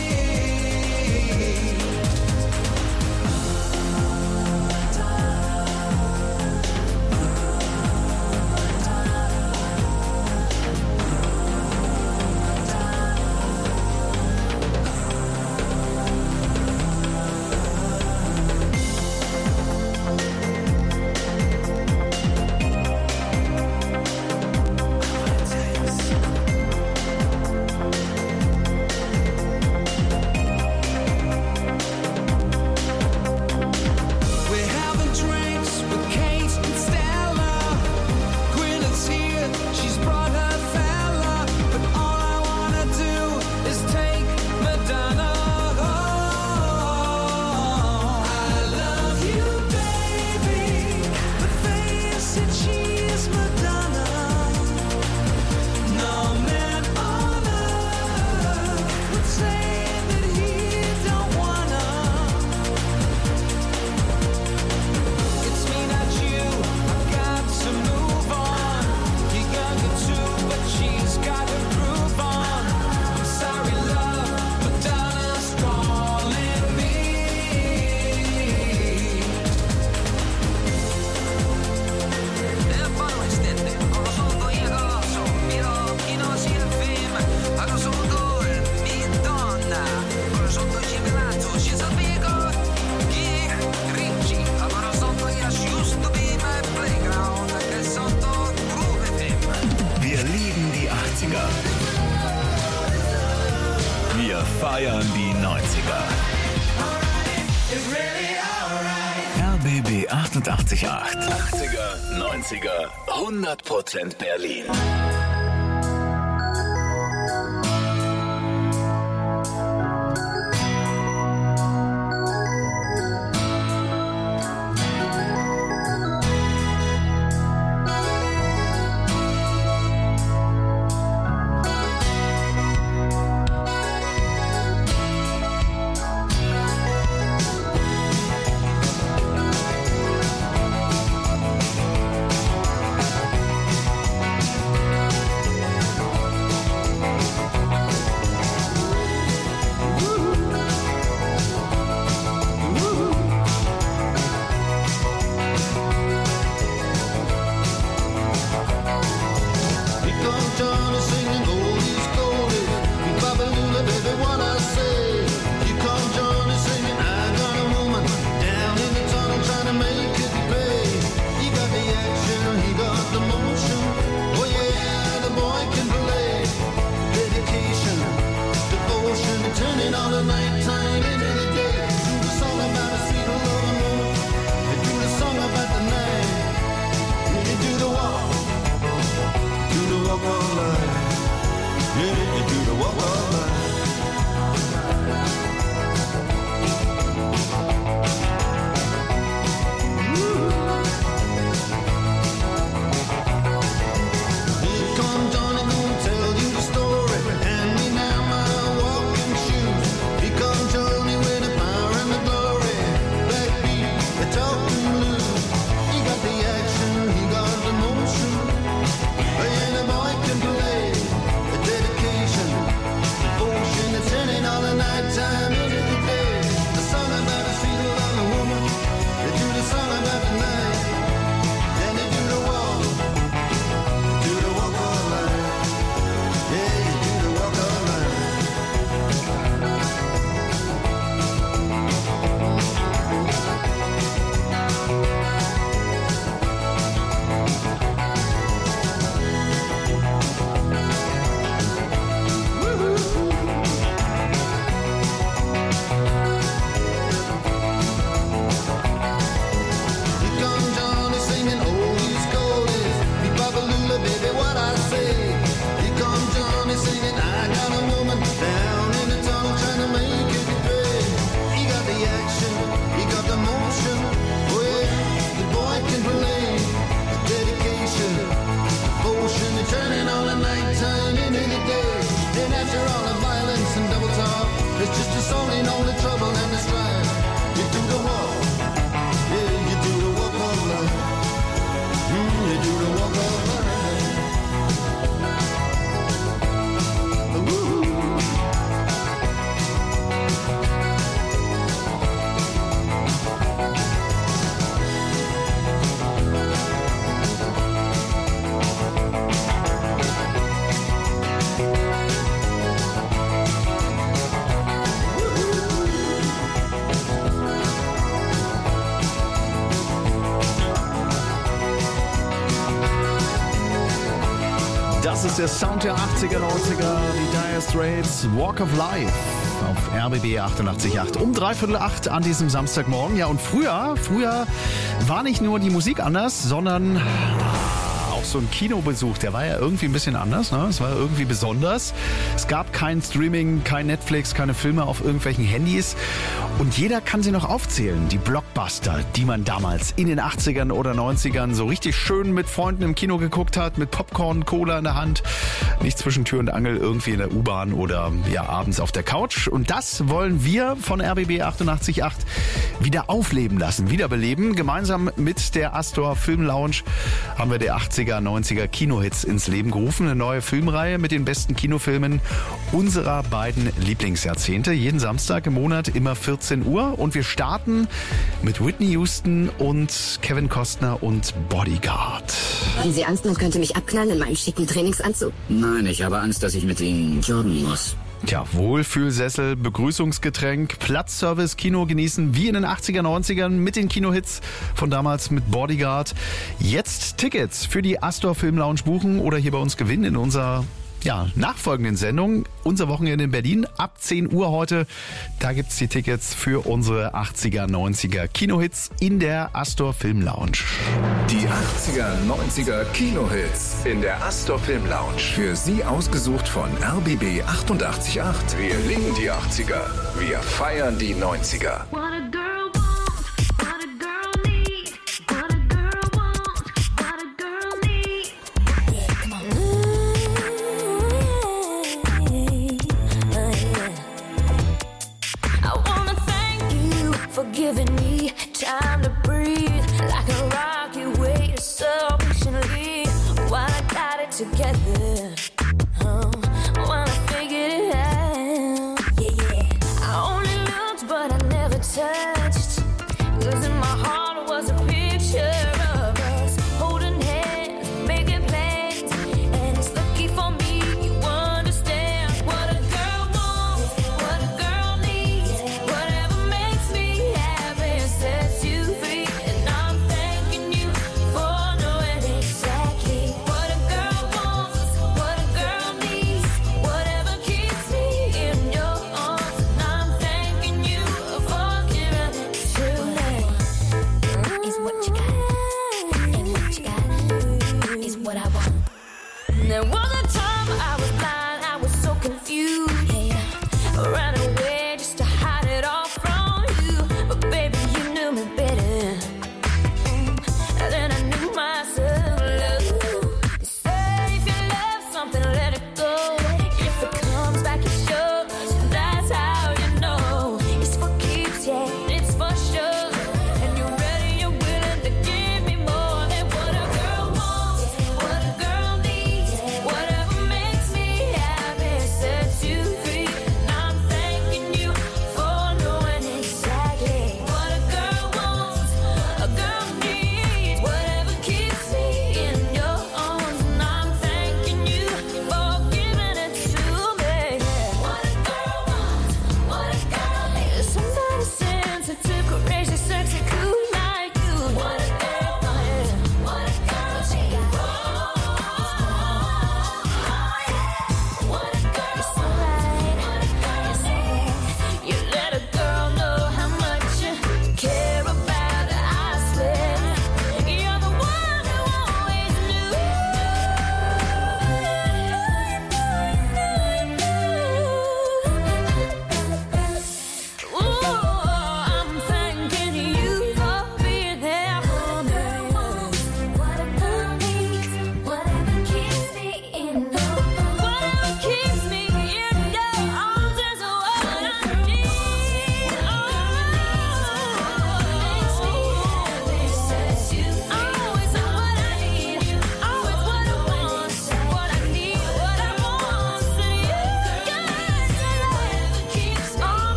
We're having drinks with Kate and Stella. Gwyneth's here, she's brought her fella. But all I wanna do is take Madonna home. I love you, baby, but face it, she is Madonna. No man on earth would say that he don't wanna. It's me, not you, I've got to move on. You're younger too, but she's got her groove on. I'm sorry, love, Madonna's calling me. Fanno estende, non lo so, io non lo so, miro chi non sia il film, ma lo so dove, mi donna, lo so dove ci venato, ci sapevo, chi ricci, ma lo so dove io used to be my playground, che sotto groove film. Wir lieben die 80er. Wir feiern die 90er. RBB 88.8. 80er, 90er, 100% Berlin. It's just its only trouble and the strife. You do the walk, yeah, you do the walk of life. You do the walk of life. Das ist der Sound der 80er, 90er, die Dire Straits, Walk of Life auf RBB 88.8 um 7:45 an diesem Samstagmorgen. Ja, und früher war nicht nur die Musik anders, sondern auch so ein Kinobesuch, der war ja irgendwie ein bisschen anders, ne? Es war irgendwie besonders. Es gab kein Streaming, kein Netflix, keine Filme auf irgendwelchen Handys. Und jeder kann sie noch aufzählen, die Blockbuster, die man damals in den 80ern oder 90ern so richtig schön mit Freunden im Kino geguckt hat, mit Popcorn, Cola in der Hand, nicht zwischen Tür und Angel, irgendwie in der U-Bahn oder ja abends auf der Couch. Und das wollen wir von RBB 88.8 wieder aufleben lassen, wiederbeleben. Gemeinsam mit der Astor Film Lounge haben wir der 80er, 90er Kinohits ins Leben gerufen. Eine neue Filmreihe mit den besten Kinofilmen unserer beiden Lieblingsjahrzehnte. Jeden Samstag im Monat, immer 14 Uhr. Und wir starten mit Whitney Houston und Kevin Costner und Bodyguard. Haben Sie Angst, man könnte mich abknallen in meinem schicken Trainingsanzug? Nein, ich habe Angst, dass ich mit Ihnen joggen muss. Tja, Wohlfühlsessel, Begrüßungsgetränk, Platzservice, Kino genießen, wie in den 80er, 90ern mit den Kinohits von damals mit Bodyguard. Jetzt Tickets für die Astor Film Lounge buchen oder hier bei uns gewinnen in unserer nachfolgenden Sendung. Unser Wochenende in Berlin ab 10 Uhr heute. Da gibt's die Tickets für unsere 80er, 90er Kinohits in der Astor Film Lounge. Die 80er, 90er Kinohits in der Astor Film Lounge. Für Sie ausgesucht von RBB 88.8. Wir lieben die 80er. Wir feiern die 90er. Giving me time to breathe like a rocket wait so patiently while I got it together. While I figured it out. Yeah. I only looked but I never touched. 'Cause in my heart was a picture of us holding hands, making plans. And it's lucky for me you understand what a girl wants, what a girl needs, whatever makes me happy sets you free. And I'm thanking you for knowing exactly what a girl wants, what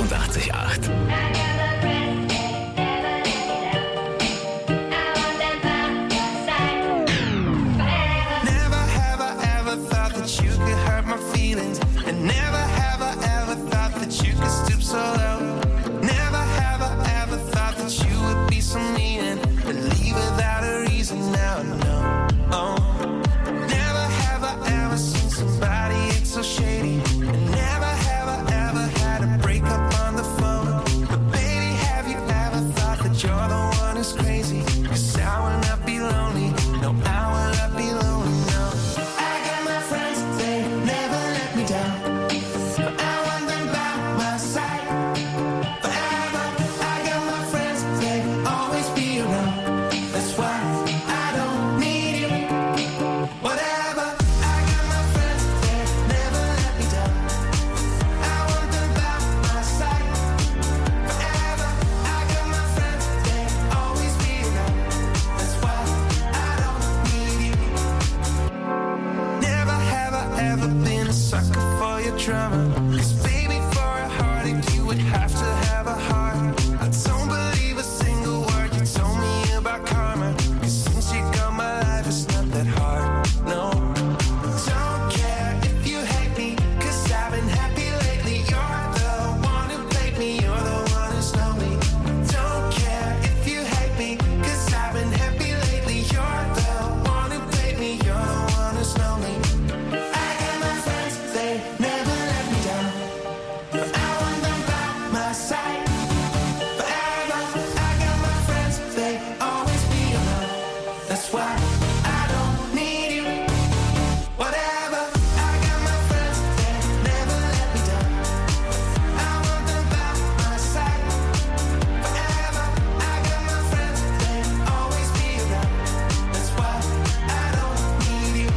88,8. Never have I ever thought that you could hurt my feelings. And never have I ever thought that you could stoop so low. Never have I ever thought that you would be so mean and leave without a reason. Now I know. Oh. Never have I ever seen somebody act so shady. And never have I ever had a breakup on the phone. But baby, have you ever thought that you're the one who's crazy? 'Cause I will not be lonely. No, I will not be lonely. No, I got my friends, they never let me down. I want them by my side forever. I got my friends, they always be around. That's why I don't need you. Whatever. I got my friends, they never let me down. I want them by my side forever. I got my friends, they always be around. That's why I don't need you. Never have I ever been a sucker for your drama. 'Cause baby, for a heartache, you would have to have a heart. I don't believe a single word you told me about karma. 'Cause since you got my life, it's not that hard. No, don't care if you hate me, 'cause I've been happy lately. You're the one who played me, you're the one who's lonely. Don't care if you hate me, 'cause I've been happy lately. You're the one who played me, you're the one who's lonely. I got my friends, they never let me down. I want them by my side forever. I got my friends, they always be around. That's why I don't need you. Whatever. I got my friends, they never let me down. I want them by my side forever. I got my friends, they always be around. That's why I don't need you.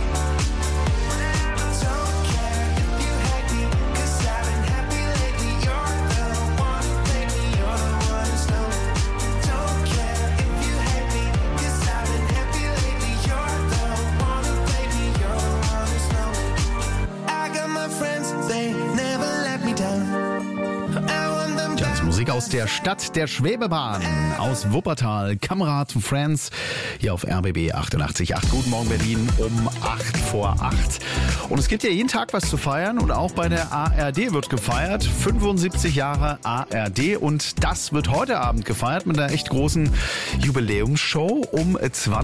Don't care if you hate me, 'cause I've been happy lately. You're the one who played me, you're the one who's lonely. Don't care if you hate me, 'cause I've been happy lately. You're the one who played me, you're the one who's lonely. I got my friends, they never let me down. I want them Ja, das ist Musik aus der Stadt der Schwebebahn, aus Wuppertal, Kamerad Friends, hier auf RBB 88,8. Guten Morgen Berlin um 8 vor 8. Und es gibt ja jeden Tag was zu feiern und auch bei der ARD wird gefeiert. 75 Jahre ARD und das wird heute Abend gefeiert mit einer echt großen Jubiläumsshow um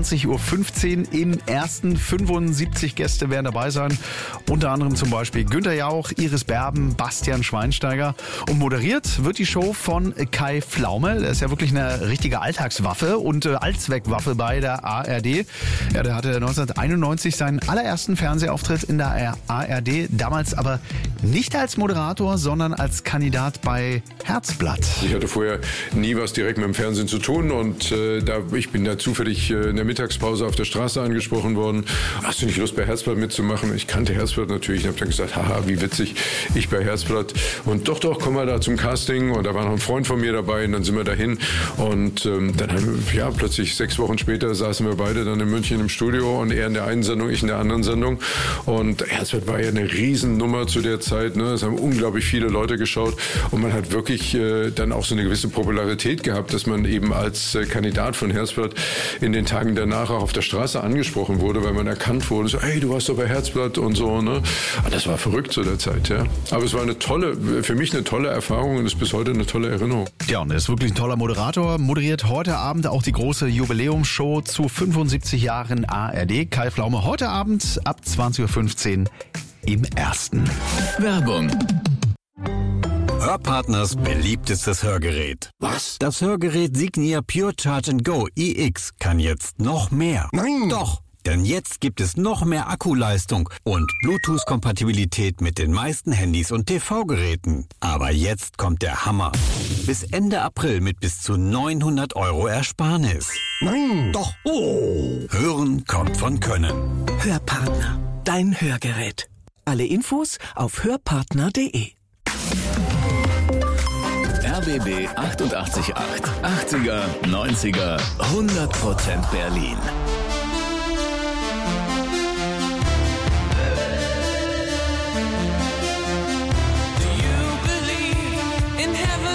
20.15 Uhr im ersten. 75 Gäste werden dabei sein, unter anderem zum Beispiel Günther Jauch, Iris Berben, Bastian Schweinsteiger und moderiert wird die Show von Kai Pflaume. Der ist ja wirklich eine richtige Alltagswaffe und Allzweckwaffe bei der ARD. Ja, der hatte 1991 seinen allerersten Fernsehauftritt in der ARD, damals aber nicht als Moderator, sondern als Kandidat bei Herzblatt. Ich hatte vorher nie was direkt mit dem Fernsehen zu tun und ich bin da zufällig in der Mittagspause auf der Straße angesprochen worden. Hast du nicht Lust bei Herzblatt mitzumachen? Ich kannte Herzblatt natürlich und habe dann gesagt, haha, wie witzig, ich bei Herzblatt. Und doch, kommen wir da zum Casting und da war noch ein Freund von mir dabei und dann sind wir dahin und dann haben wir, ja, plötzlich 6 Wochen später saßen wir beide dann in München im Studio und er in der einen Sendung, ich in der anderen Sendung und Herzblatt war ja eine Riesennummer zu der Zeit, ne? Es haben unglaublich viele Leute geschaut und man hat wirklich dann auch so eine gewisse Popularität gehabt, dass man eben als Kandidat von Herzblatt in den Tagen danach auch auf der Straße angesprochen wurde, weil man erkannt wurde, so, hey, du warst doch bei Herzblatt und so, ne? Und das war verrückt zu der Zeit, ja. Aber es war für mich eine tolle Erfahrung und ist bis heute eine tolle Erinnerung. Ja, und er ist wirklich ein toller Moderator, moderiert heute Abend auch die große Jubiläumsshow zu 75 Jahren ARD. Kai Pflaume heute Abend ab 20.15 Uhr im ersten. Werbung. Hörpartners beliebtestes Hörgerät. Was? Das Hörgerät Signia Pure Charge & Go iX kann jetzt noch mehr. Nein! Doch! Denn jetzt gibt es noch mehr Akkuleistung und Bluetooth-Kompatibilität mit den meisten Handys und TV-Geräten. Aber jetzt kommt der Hammer. Bis Ende April mit bis zu 900 € Ersparnis. Nein! Doch! Oh! Hören kommt von Können. Hörpartner. Dein Hörgerät. Alle Infos auf hörpartner.de. RBB 88,8. 80er, 90er, 100% Berlin. In heaven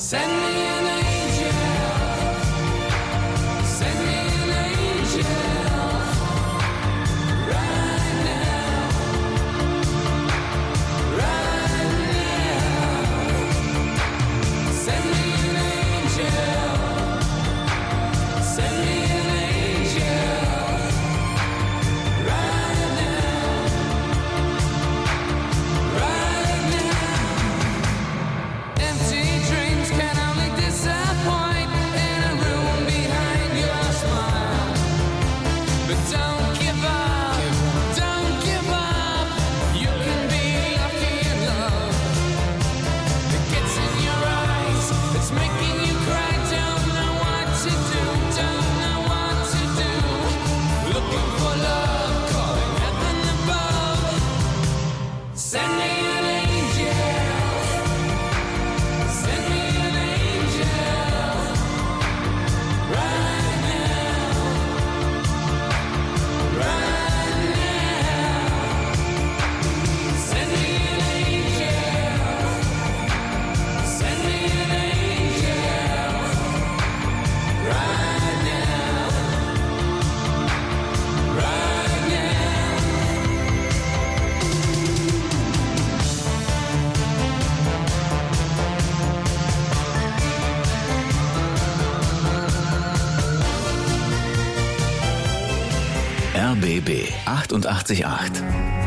Send me an angel. Send me an angel. Right now. Right now. Send me an angel. Send me an angel. Right now. Right now. Empty dreams can only disappoint in a room behind your smile. But don't give up, don't give up. You can be lucky in love. It gets in your eyes, it's making you cry. Don't know what to do, don't know what to do. Looking for love, calling heaven above. Send me an angel. Send me an angel. Right now. Right now. Send me an angel. Send me an angel. Right now. Right now. RBB 88.8.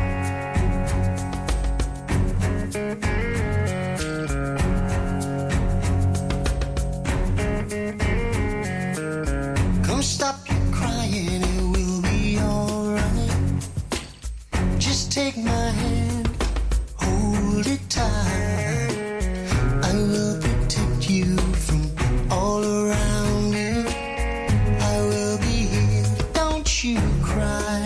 Come stop your crying, it will be alright. Just take my hand, hold it tight. I will protect you from all around you. I will be here, don't you cry.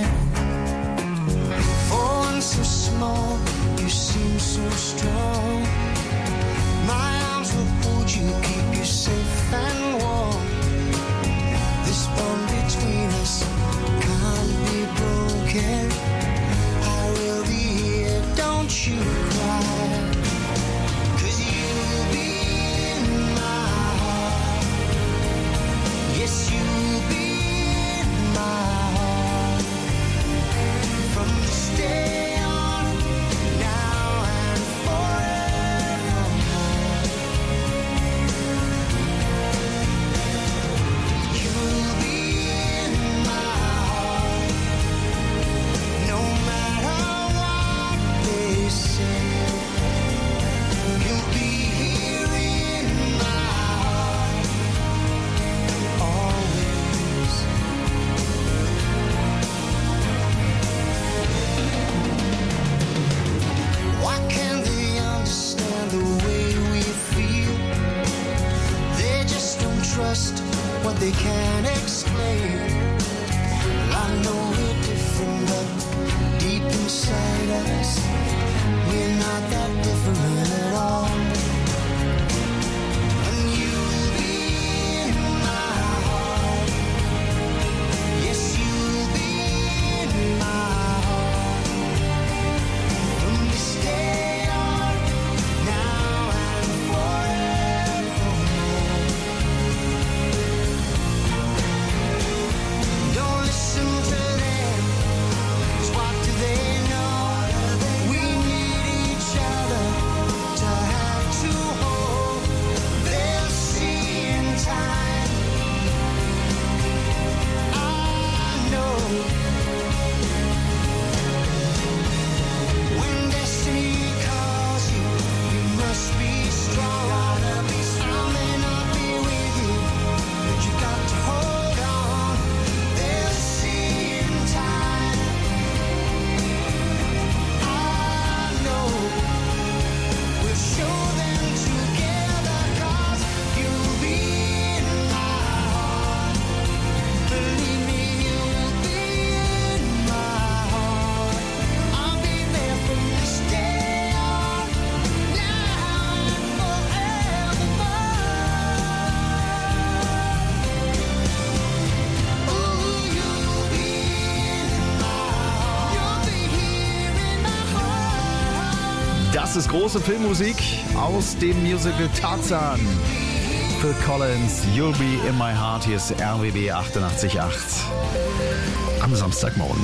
For one so small, you seem so strong. My arms will hold you, keep you safe and warm. This bond between us can't be broken. I will be here, don't you cry. 'Cause you will be in my heart. Yes, you will be in my heart. From this day on, now and forevermore. You will be in my heart. No matter what they say. You'll be here in my heart. Always. Why can't they understand the way we feel? They just don't trust what they can't explain. I know we're different, but deep inside us, we're not that different at all. And you'll be in my heart. Yes, you'll be in my heart. From this day on, now and forevermore. Das ist große Filmmusik aus dem Musical Tarzan. Phil Collins, You'll Be in My Heart. Hier ist RBB 88.8 am Samstagmorgen.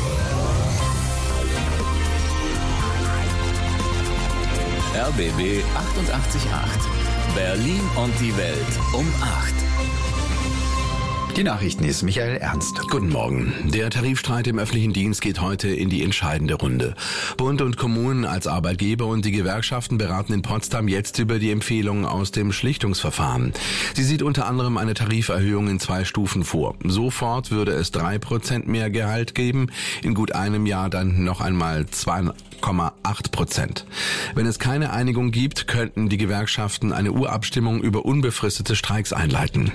RBB 88.8. Berlin und die Welt um 8. Die Nachrichten ist Michael Ernst. Guten Morgen. Der Tarifstreit im öffentlichen Dienst geht heute in die entscheidende Runde. Bund und Kommunen als Arbeitgeber und die Gewerkschaften beraten in Potsdam jetzt über die Empfehlungen aus dem Schlichtungsverfahren. Sie sieht unter anderem eine Tariferhöhung in 2 Stufen vor. Sofort würde es 3% mehr Gehalt geben, in gut einem Jahr dann noch einmal 2,8%. Wenn es keine Einigung gibt, könnten die Gewerkschaften eine Urabstimmung über unbefristete Streiks einleiten.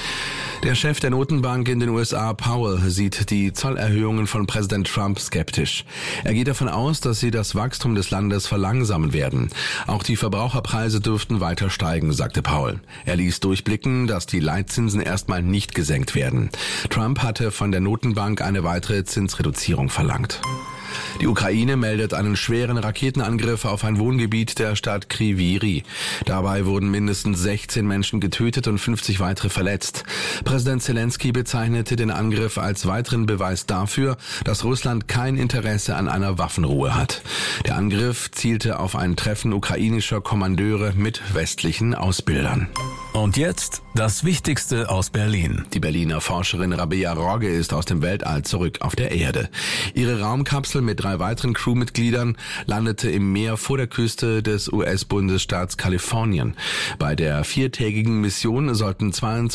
Der Chef der Notenbank in den USA, Powell, sieht die Zollerhöhungen von Präsident Trump skeptisch. Er geht davon aus, dass sie das Wachstum des Landes verlangsamen werden. Auch die Verbraucherpreise dürften weiter steigen, sagte Powell. Er ließ durchblicken, dass die Leitzinsen erstmal nicht gesenkt werden. Trump hatte von der Notenbank eine weitere Zinsreduzierung verlangt. Die Ukraine meldet einen schweren Raketenangriff auf ein Wohngebiet der Stadt Kryvyi Rih. Dabei wurden mindestens 16 Menschen getötet und 50 weitere verletzt. Präsident Zelensky bezeichnete den Angriff als weiteren Beweis dafür, dass Russland kein Interesse an einer Waffenruhe hat. Der Angriff zielte auf ein Treffen ukrainischer Kommandeure mit westlichen Ausbildern. Und jetzt das Wichtigste aus Berlin. Die Berliner Forscherin Rabea Rogge ist aus dem Weltall zurück auf der Erde. Ihre Raumkapsel mit 3 weiteren Crewmitgliedern landete im Meer vor der Küste des US-Bundesstaats Kalifornien. Bei der 4-tägigen Mission sollten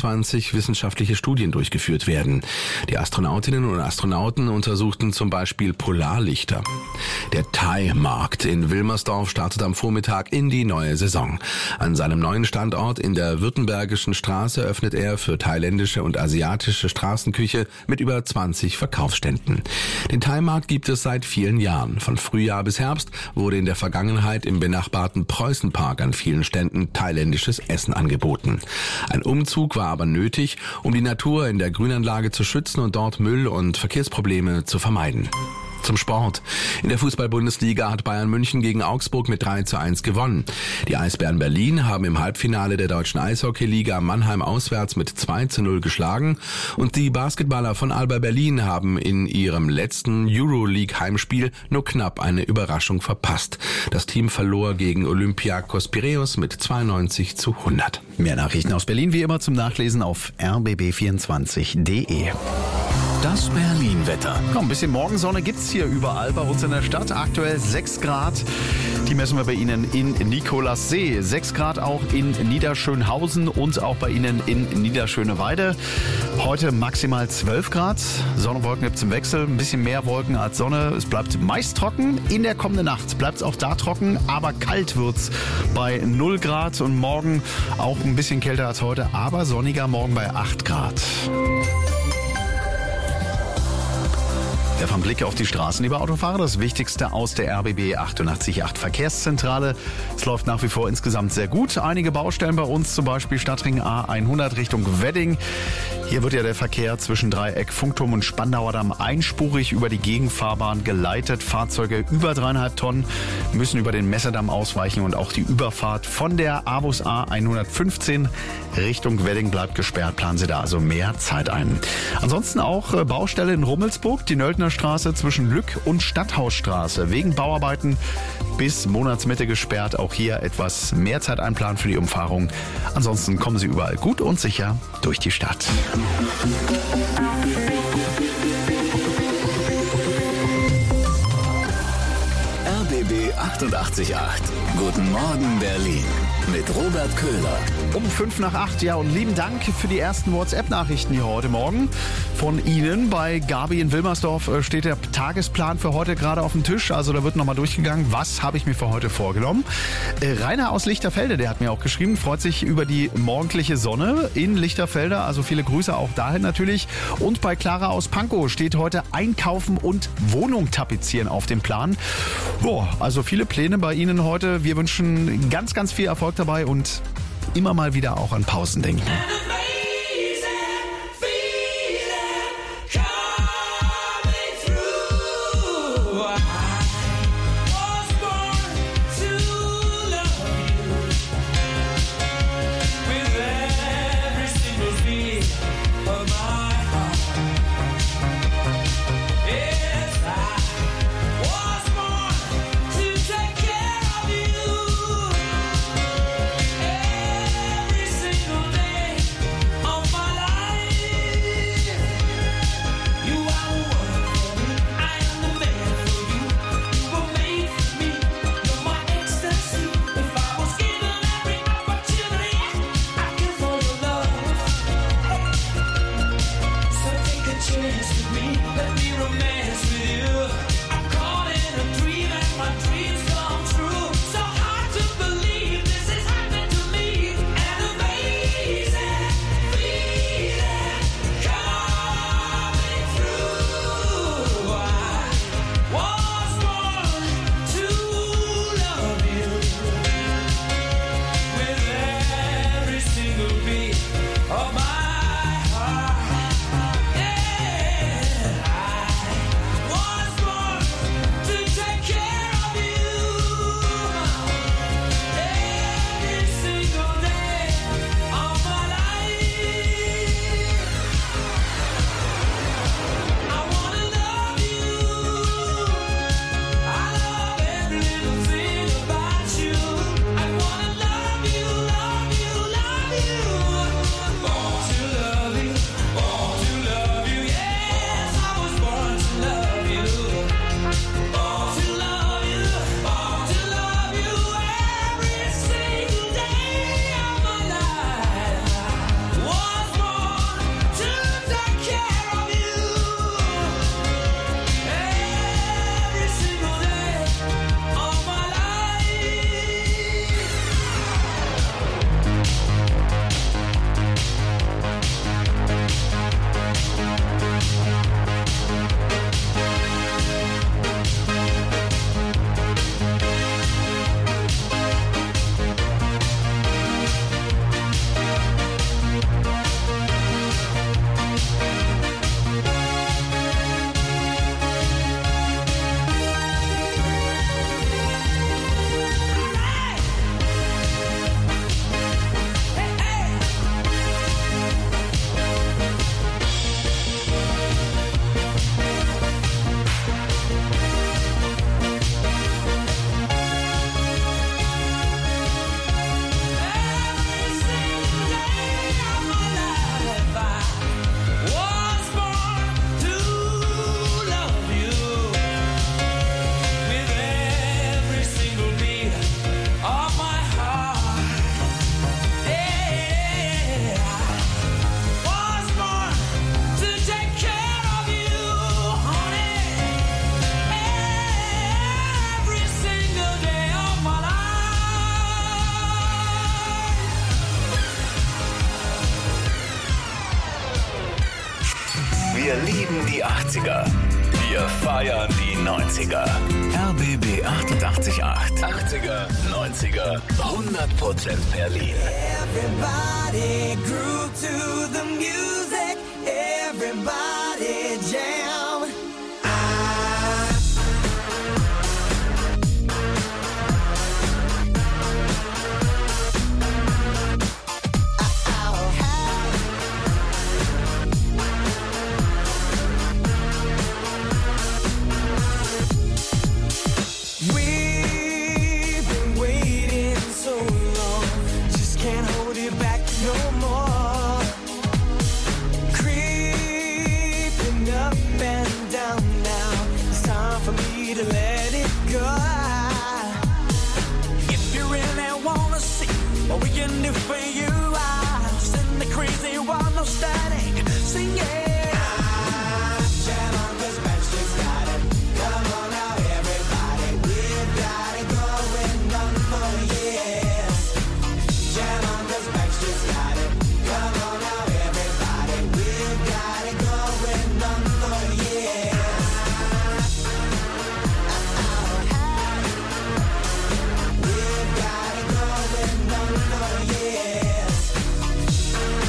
22 wissenschaftliche Studien durchgeführt werden. Die Astronautinnen und Astronauten untersuchten zum Beispiel Polarlichter. Der Thai-Markt in Wilmersdorf startet am Vormittag in die neue Saison. An seinem neuen Standort in der Württembergischen Straße öffnet er für thailändische und asiatische Straßenküche mit über 20 Verkaufsständen. Den Thai-Markt gibt es seit vielen Jahren. Von Frühjahr bis Herbst wurde in der Vergangenheit im benachbarten Preußenpark an vielen Ständen thailändisches Essen angeboten. Ein Umzug war aber nötig, um die Natur in der Grünanlage zu schützen und dort Müll- und Verkehrsprobleme zu vermeiden. Zum Sport. In der Fußball-Bundesliga hat Bayern München gegen Augsburg mit 3:1 gewonnen. Die Eisbären Berlin haben im Halbfinale der deutschen Eishockeyliga Mannheim auswärts mit 2:0 geschlagen und die Basketballer von Alba Berlin haben in ihrem letzten Euroleague-Heimspiel nur knapp eine Überraschung verpasst. Das Team verlor gegen Olympiakos Piräus mit 92:100. Mehr Nachrichten aus Berlin wie immer zum Nachlesen auf rbb24.de. Das Berlin-Wetter. Ein bisschen Morgensonne gibt's hier überall bei uns in der Stadt. Aktuell 6 Grad. Die messen wir bei Ihnen in Nikolassee. 6 Grad auch in Niederschönhausen und auch bei Ihnen in Niederschöneweide. Heute maximal 12 Grad. Sonne und Wolken gibt's im Wechsel. Ein bisschen mehr Wolken als Sonne. Es bleibt meist trocken. In der kommenden Nacht bleibt's auch da trocken, aber kalt wird's bei 0 Grad. Und morgen auch ein bisschen kälter als heute, aber sonniger morgen bei 8 Grad. Vom Blick auf die Straßen, liebe Autofahrer, das Wichtigste aus der RBB 88.8 Verkehrszentrale. Es läuft nach wie vor insgesamt sehr gut. Einige Baustellen bei uns, zum Beispiel Stadtring A100 Richtung Wedding. Hier wird ja der Verkehr zwischen Dreieck, Funkturm und Spandauer Damm einspurig über die Gegenfahrbahn geleitet. Fahrzeuge über 3,5 Tonnen müssen über den Messerdamm ausweichen und auch die Überfahrt von der Avus A115 Richtung Wedding bleibt gesperrt. Planen Sie da also mehr Zeit ein. Ansonsten auch Baustelle in Rummelsburg, die Nöldner Straße zwischen Lück und Stadthausstraße. Wegen Bauarbeiten bis Monatsmitte gesperrt. Auch hier etwas mehr Zeit einplanen für die Umfahrung. Ansonsten kommen Sie überall gut und sicher durch die Stadt. RBB 88.8. Guten Morgen Berlin mit Robert Köhler. Um 7:55, ja, und lieben Dank für die ersten WhatsApp-Nachrichten hier heute Morgen von Ihnen. Bei Gabi in Wilmersdorf steht der Tagesplan für heute gerade auf dem Tisch. Also da wird nochmal durchgegangen, was habe ich mir für heute vorgenommen. Rainer aus Lichterfelde, der hat mir auch geschrieben, freut sich über die morgendliche Sonne in Lichterfelde. Also viele Grüße auch dahin natürlich. Und bei Clara aus Pankow steht heute Einkaufen und Wohnung tapezieren auf dem Plan. Boah, also viele Pläne bei Ihnen heute. Wir wünschen ganz, ganz viel Erfolg dabei und immer mal wieder auch an Pausen denken. To 90er. Wir feiern die 90er. RBB 88.8. 80er, 90er, 100% Berlin. Everybody grew to the music. Everybody jam.